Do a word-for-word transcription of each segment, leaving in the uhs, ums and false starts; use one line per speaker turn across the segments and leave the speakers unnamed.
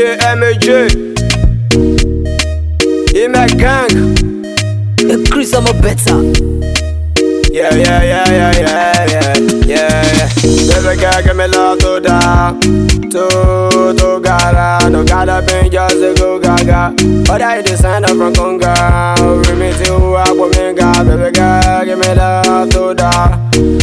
J M A J. In my gang.
The Chris, I'm a better.
Yeah, yeah, yeah, yeah, yeah, yeah, yeah. Baby girl, give me love to da, to to gara. No gotta be just a go gaga. But I descend up from Conga. We meet you up with me, God. Baby girl, give me love to da,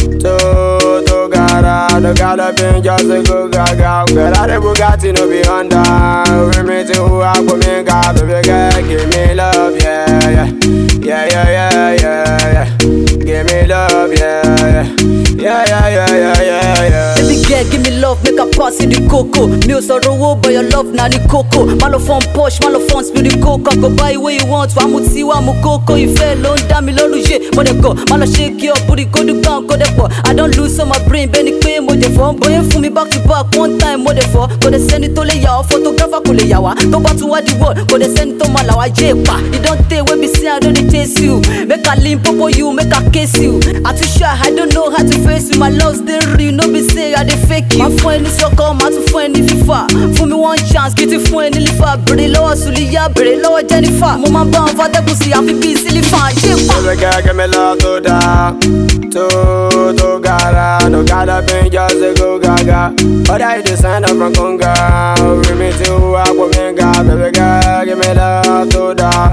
to to gara. No gotta be just a go gaga. Girl, I the Bugatti no be Honda. We meet you up with me, God. Baby girl, give me love, yeah, yeah, yeah, yeah, yeah, yeah, yeah. Give me love, yeah, yeah, yeah, yeah, yeah, yeah, yeah.
Baby girl, give me love, make a pass in the cocoa. Me also roll, but your love na the cocoa. Malo phone posh, malo phone spill the cocoa. Go buy where you want, wa mu ti wa mu cocoa. You fell on down me lolu je, but they go. Malo shake your booty, go do down, go there for. I don't lose on my brain, Benny pay mo de for. Boy, for me back to back, one time mo de for. Go they send it to lay ya, photographer ko lay ya wa. Go back to what the world, go they send it to Malawa jepa. You don't take when me see I don't chase you. Make a limp up for you, make a kiss you. I too sure I don't know how to face you. My love's the real, no be say I dey fake you. My friend is your call, my two friend if you far. For me one chance, get it friend if you far. Pretty low, Sulia, pretty low, Jennifer. Mama bound for the pussy, I feel be silly fine.
Baby girl, give me love to da, to to gara. No gotta be just a go gaga. But I descend up from Conga. We meet you up with me, God. Baby girl, give me love to da,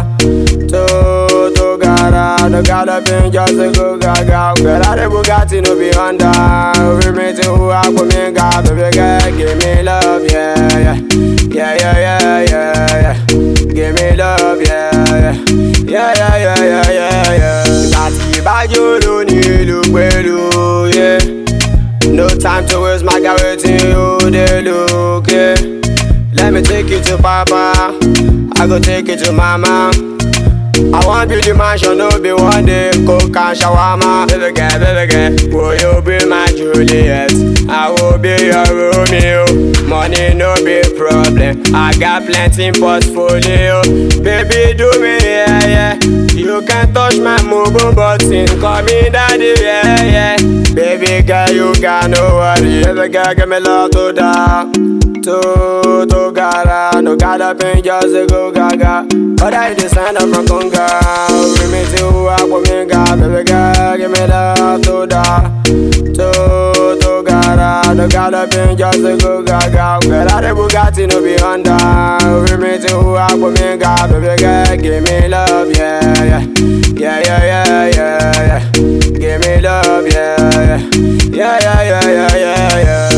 to to gara. No gotta be just a go gaga. Girl, I the Bugatti no be Honda. We meet you up with me, God. Baby girl, give me love, yeah, yeah, yeah, yeah, yeah, yeah, yeah. Give me love, yeah, yeah, yeah, yeah, yeah, yeah, yeah, yeah. Bati bajo ni lu pelu, yeah. No time to waste, my guy waiting you they look, yeah. Let me take you to Papa, I go take you to Mama. I want build the mansion, no be one day, coke and shawarma. Baby girl, baby girl, will you be my Juliet? I will be your Romeo. Money no be problem, I got plenty in portfolio. Baby do me, yeah, yeah. You can touch my mobile button, call me daddy, yeah, yeah. Baby girl, you got no worry. Baby girl, give me love to da, to to gara. No gotta be just a go gaga. But I descend up from Conga. We meet you up with me, God. Baby girl, give me love to da, to to gara. No gotta be just a go gaga. Girl, I the Bugatti no be Honda. We meet you up with me, God. Baby girl, give me love, yeah, yeah, yeah, yeah, yeah, yeah, yeah. Give me love, yeah, yeah, yeah, yeah, yeah, yeah, yeah.